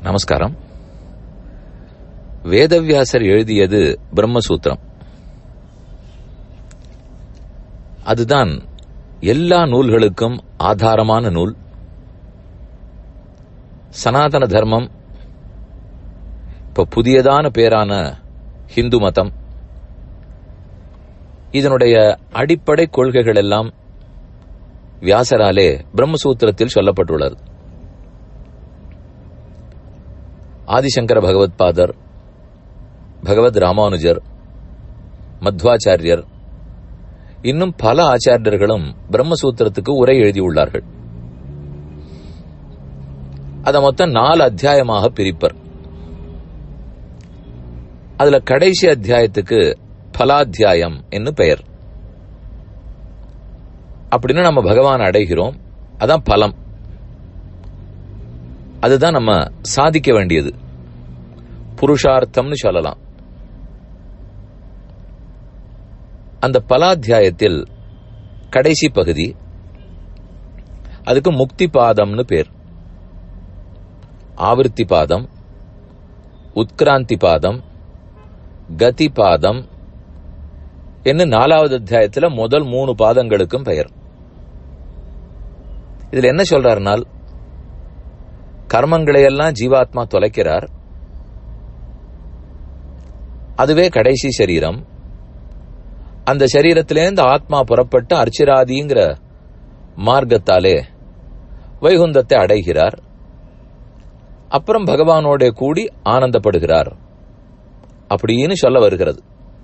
நமஸ்காரம். வேதவியாசர் எழுதியது பிரம்மசூத்திரம். அதுதான் எல்லா நூல்களுக்கும் ஆதாரமான நூல். சனாதன தர்மம், இப்ப புதியதான பேரான ஹிந்து மதம், இதனுடைய அடிப்படை கொள்கைகள் எல்லாம் வியாசராலே பிரம்மசூத்திரத்தில் சொல்லப்பட்டுள்ளது. ஆதிசங்கர பகவத் பாதர், பகவத் ராமானுஜர், மத்வாச்சாரியர், இன்னும் பல ஆச்சாரியர்களும் பிரம்மசூத்திரத்துக்கு உரை எழுதியுள்ளார்கள். அதை மொத்தம் 4 அத்தியாயமாக பிரிப்பர். அதுல கடைசி அத்தியாயத்துக்கு பலாத்தியாயம் என்று பெயர். அப்படின்னு நம்ம பகவான் அடைகிறோம், அதான் பலம். அதுதான் நம்ம சாதிக்க வேண்டியது, புருஷார்த்தம்னு சொல்லலாம். அந்த பலாத்தியாயத்தில் கடைசி பகுதி, அதுக்கு முக்தி பாதம்னு பேர். ஆவர்த்தி பாதம், உத்கிராந்தி பாதம், கதி பாதம் என்ன 4வது அத்தியாயத்தில் முதல் 3 பாதங்களுக்கும் பெயர். இதுல என்ன சொல்றாருனால், கர்மங்களையெல்லாம் ஜீவாத்மா தொலைக்கிறார், அதுவே கடைசி சரீரம். அந்த சரீரத்திலேருந்து ஆத்மா புறப்பட்டு அர்ச்சிராதிங்கிற மார்க்கத்தாலே வைகுந்தத்தை அடைகிறார். அப்புறம் பகவானோட கூடி ஆனந்தப்படுகிறார் அப்படின்னு சொல்ல வருகிறது.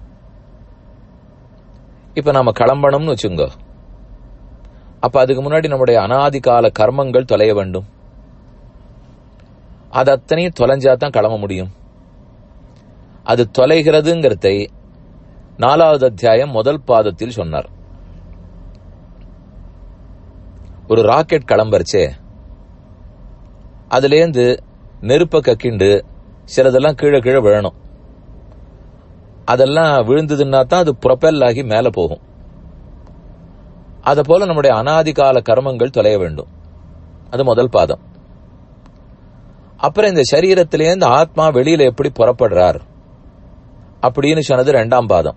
இப்ப நாம கிளம்பணும்னு வச்சுங்க. அப்ப அதுக்கு முன்னாடி நம்முடைய அனாதிகால கர்மங்கள் தொலைய வேண்டும். அது அத்தனையும் தொலைஞ்சாதான் கிளம்ப முடியும். அது தொலைகிறதுங்கிறதை 4வது அத்தியாயம் முதல் பாதத்தில் சொன்னார். ஒரு ராக்கெட் கிளம்பரிச்சே, அதுலேருந்து நெருப்ப கக்கிண்டு சிலதெல்லாம் கீழே கீழே விழணும். அதெல்லாம் விழுந்ததுன்னா தான் அது ப்ரொபெல் ஆகி மேல போகும். அத போல நம்முடைய அனாதிகால கர்மங்கள் தொலைய வேண்டும். அது முதல் பாதம். அப்புறம் இந்த சரீரத்திலேருந்து ஆத்மா வெளியில எப்படி புறப்படுறார் அப்படின்னு சொன்னது 2ஆம் பாதம்.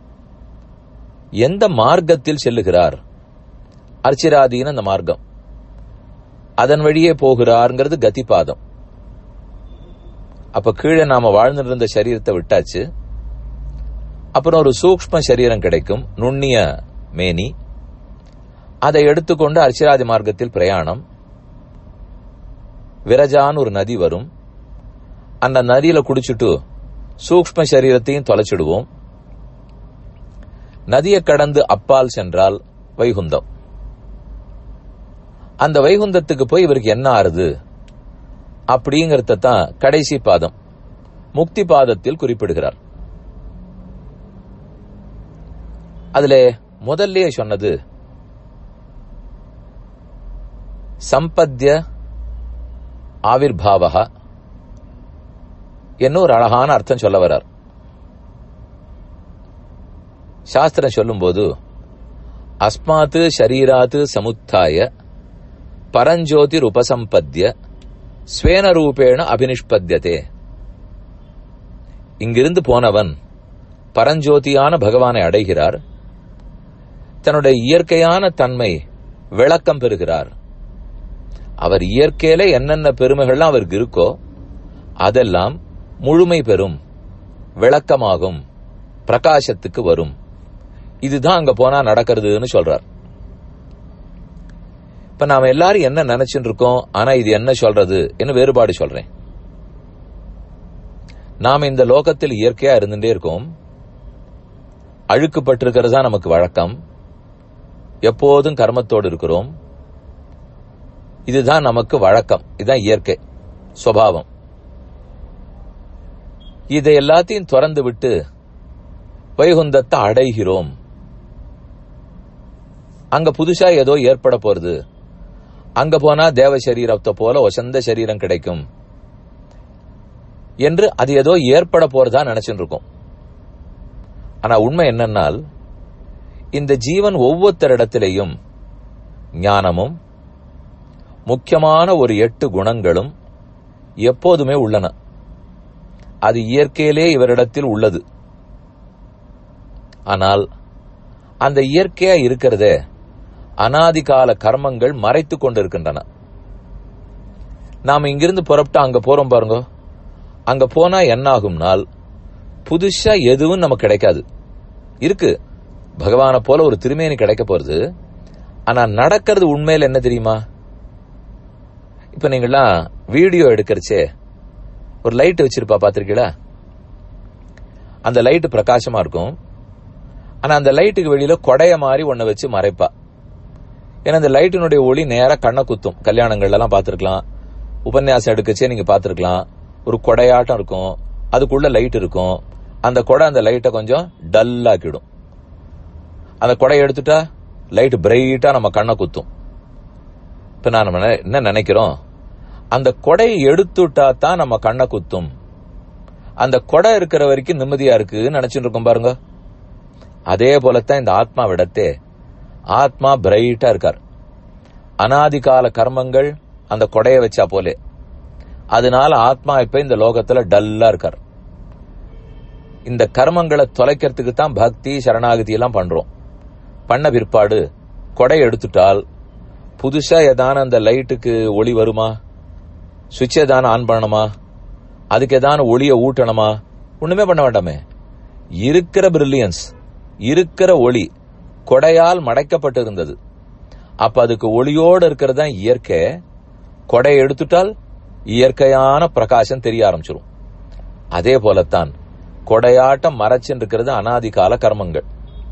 எந்த மார்க்கத்தில் செல்லுகிறார், அர்ச்சிராதின்னு அந்த மார்க்கம், அதன் வழியே போகிறார்ங்கிறது கதி பாதம். அப்ப கீழே நாம வாழ்ந்துட்டு இருந்த சரீரத்தை விட்டாச்சு. அப்புறம் ஒரு சூக்ஷ்ம சரீரம் கிடைக்கும், நுண்ணிய மேனி. அதை எடுத்துக்கொண்டு அர்ச்சிராதி மார்க்கத்தில் பிரயாணம். விரஜான்னு ஒரு நதி வரும். அந்த நதியில குடிச்சுட்டு சூக்ஷ்ம சரீரத்தையும் தொலைச்சிடுவோம். நதியை கடந்து அப்பால் சென்றால் வைகுந்தம். அந்த வைகுந்தத்துக்கு போய் இவருக்கு என்ன ஆறுது அப்படிங்கறத தான் கடைசி பாதம் முக்தி பாதத்தில் குறிப்பிடுகிறார். அதுல முதல்லயே சொன்னது சம்பத்ய ஆவிர்பாவா என்ன ஒரு அழகான அர்த்தம் சொல்ல வர்றார். சாஸ்திரம் சொல்லும் போது அஸ்மாத்து ஷரீராத்து சமுத்தாய பரஞ்சோதிர் உபசம்பத்ய ஸ்வேன ரூபேண அபினிஷ்பத்யதே. இங்கிருந்து போனவன் பரஞ்சோதியான பகவானை அடைகிறார். தன்னுடைய இயற்கையான தன்மை விளக்கம் பெறுகிறார். அவர் இயற்கையில என்னென்ன பெருமைகள்லாம் அவருக்கு இருக்கோ அதெல்லாம் முழுமை பெறும், விளக்கமாகும், பிரகாசத்துக்கு வரும். இதுதான் அங்க போனா நடக்கிறதுன்னு சொல்றார். இப்ப நாம எல்லாரும் என்ன நினைச்சுட்டு இருக்கோம், ஆனா இது என்ன சொல்றது என்ன வேறுபாடு சொல்றேன். நாம இந்த லோகத்தில் இயற்கையா இருந்துட்டே இருக்கோம். அழுக்குப்பட்டிருக்கிறதா நமக்கு வழக்கம். எப்போதும் கர்மத்தோடு இருக்கிறோம். இதுதான் நமக்கு வழக்கம், இதுதான் இயற்கை சுபாவம். இதை எல்லாத்தையும் திறந்து விட்டு வைகுந்தத்தை அடைகிறோம். அங்க புதுசா ஏதோ ஏற்பட போறது. அங்க போனா தேவ சரீரத்தை போல வசந்த சரீரம் கிடைக்கும் என்று அது ஏதோ ஏற்பட போறதா நினைச்சுட்டு இருக்கோம். ஆனா உண்மை என்னன்னால், இந்த ஜீவன் ஒவ்வொருத்தரிடத்திலேயும் ஞானமும் முக்கியமான ஒரு 8 குணங்களும் எப்போதுமே உள்ளன. அது இயற்கையிலே இவரிடத்தில் உள்ளது. ஆனால் அந்த இயற்கையா இருக்கிறதே அனாதிகால கர்மங்கள் மறைத்து கொண்டிருக்கின்றன. நாம இங்கிருந்து புறப்பட்டு அங்க போறோம் பாருங்க. அங்க போனா என்ன ஆகும்னால் புதுசா எதுவும் நமக்கு கிடைக்காது. இருக்கு, பகவானை போல ஒரு திருமேனி கிடைக்க போறது. ஆனா நடக்கிறது உண்மையில என்ன தெரியுமா? இப்ப நீங்களாம் வீடியோ எடுக்கிறச்சே ஒரு லைட் வச்சிருப்பா, பாத்திருக்கீங்களா? அந்த லைட் பிரகாசமா இருக்கும். ஆனா அந்த லைட்டுக்கு வெளியில கொடைய மாதிரி ஒன்ன வச்சு மறைப்பா. ஏன்னா அந்த லைட்டினுடைய ஒளி நேரா கண்ணை குத்தும். கல்யாணங்கள்ல எல்லாம் பாத்துருக்கலாம், உபன்யாசம் எடுக்கச்சே நீங்க பாத்துருக்கலாம். ஒரு கொடையாட்டம் இருக்கும், அதுக்குள்ள லைட் இருக்கும். அந்த கொடை அந்த லைட்டை கொஞ்சம் டல்லாக்கிடும். அந்த கொடையை எடுத்துட்டா லைட் பிரைட்டா நம்ம கண்ணை குத்தும். இப்ப நான் என்ன நினைக்கிறோம், அந்த கொடையை எடுத்துட்டா தான் நம்ம கண்ணை குத்தும். அந்த கொடை இருக்கிற வரைக்கும் நிம்மதியா இருக்குன்னு நினைச்சுட்டு இருக்கோம் பாருங்க. அதே போலத்தான் இந்த ஆத்மாவிடத்தே ஆத்மா பிரைட்டா இருக்கார். அனாதிகால கர்மங்கள் அந்த கொடையை வச்சா போலே. அதனால ஆத்மா இப்ப இந்த லோகத்துல டல்லா இருக்கார். இந்த கர்மங்களை தொலைக்கிறதுக்கு தான் பக்தி சரணாகதி எல்லாம் பண்றோம். பண்ண பிற்பாடு கொடை எடுத்துட்டால் புதுசா ஏதான அந்த லைட்டுக்கு ஒளி வருமா? சுவிட்ச் ஏதான ஆன் பண்ணணுமா? அதுக்கு ஏதான ஒளியை ஊட்டணுமா? ஒண்ணுமே பண்ண வேண்டாமே. இருக்கிற பிரில்லியன்ஸ், இருக்கிற ஒளி கொடையால் மடைக்கப்பட்டு இருந்தது. அப்ப அதுக்கு ஒளியோடு இருக்கிறது தான் இயற்கை. கொடையை எடுத்துட்டால் இயற்கையான பிரகாசம் தெரிய ஆரம்பிச்சிடும். அதே போலத்தான் கொடையாட்டம் மறைச்சுன்னு இருக்கிறது அனாதிகால கர்மங்கள்.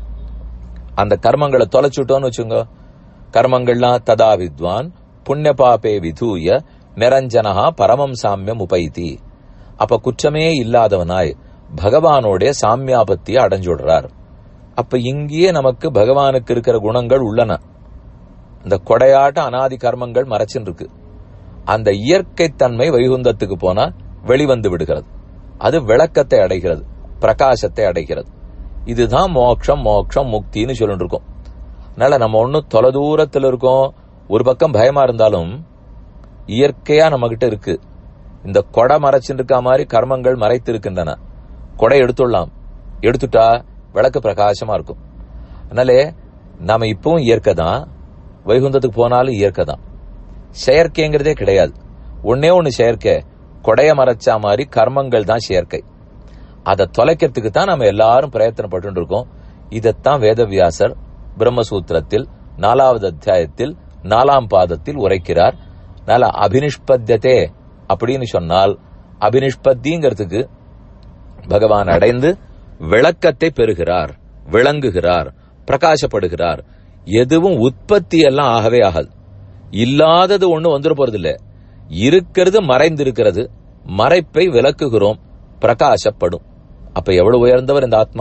அந்த கர்மங்களை தொலைச்சுட்டோன்னு வச்சுங்க, கர்மங்கள்லாம் ததா வித்வான் புண்ணிய பாபே விதூய நிரஞ்சனஹா பரமம் சாமியம் உபைதி. அப்ப குற்றமே இல்லாதவனாய் பகவானோடைய சாமியாபத்திய அடைஞ்சுடுறார். அப்ப இங்கேயே நமக்கு பகவானுக்கு இருக்கிற குணங்கள் உள்ளன. இந்த கொடையாட்ட அனாதி கர்மங்கள் மறைச்சுன்னு இருக்கு. அந்த இயற்கை தன்மை வைகுந்தத்துக்கு போனா வெளிவந்து விடுகிறது. அது விளக்கத்தை அடைகிறது, பிரகாசத்தை அடைகிறது. இதுதான் மோட்சம், மோட்சம் முக்தின்னு சொல்லிட்டு இருக்கோம். அதனால நம்ம ஒன்னும் தொலை தூரத்தில் இருக்கோம். ஒரு பக்கம் பயமா இருந்தாலும் இயற்கையா நம்ம கிட்ட இருக்கு. இந்த கொடை மறைச்சுட்டு இருக்க மாதிரி கர்மங்கள் மறைத்து இருக்கின்றன. கொடை எடுத்துடலாம், எடுத்துட்டா விளக்கு பிரகாசமா இருக்கும். அதனாலே நாம இப்பவும் இயற்கை தான், வைகுந்தத்துக்கு போனாலும் இயற்கை தான். செயற்கைங்கிறதே கிடையாது. ஒன்னே ஒண்ணு செயற்கை, கொடைய மறைச்சா மாதிரி கர்மங்கள் தான் செயற்கை. அதை தொலைக்கிறதுக்கு தான் நம்ம எல்லாரும் பிரயத்தனப்பட்டு இருக்கோம். இதத்தான் வேதவியாசர் பிரம்மசூத்திரத்தில் 4வது அத்தியாயத்தில் 4ஆம் பாதத்தில் உரைக்கிறார். அதனால அபினிஷ்பத்தியதே அப்படின்னு சொன்னால், அபினிஷ்பத்திங்கிறதுக்கு பகவான் அடைந்து விளக்கத்தை பெறுகிறார், விளங்குகிறார், பிரகாசப்படுகிறார். எதுவும் உற்பத்தி எல்லாம் ஆகவே ஆகாது. இல்லாதது ஒண்ணு வந்துட போறது இல்ல. இருக்கிறது மறைந்திருக்கிறது, மறைப்பை விளக்குகிறோம், பிரகாசப்படும். அப்ப எவ்வளவு உயர்ந்தவர் இந்த ஆத்மா!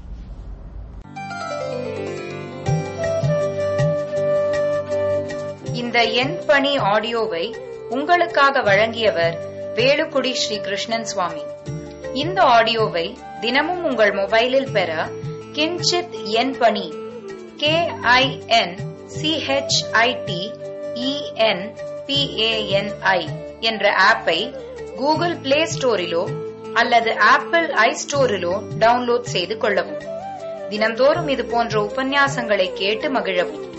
இந்த என் பணி ஆடியோவை உங்களுக்காக வழங்கியவர் வேலுக்குடி ஸ்ரீ கிருஷ்ணன் சுவாமி. இந்த ஆடியோவை தினமும் உங்கள் மொபைலில் பெற கிஞ்சித் என் பணி KINCHITENPANI என்ற ஆப்பை கூகுள் பிளே ஸ்டோரிலோ அல்லது ஆப்பிள் ஐஸ்டோரிலோ டவுன்லோட் செய்து கொள்ளவும். தினம்தோறும் இது போன்ற உபன்யாசங்களை கேட்டு மகிழவும்.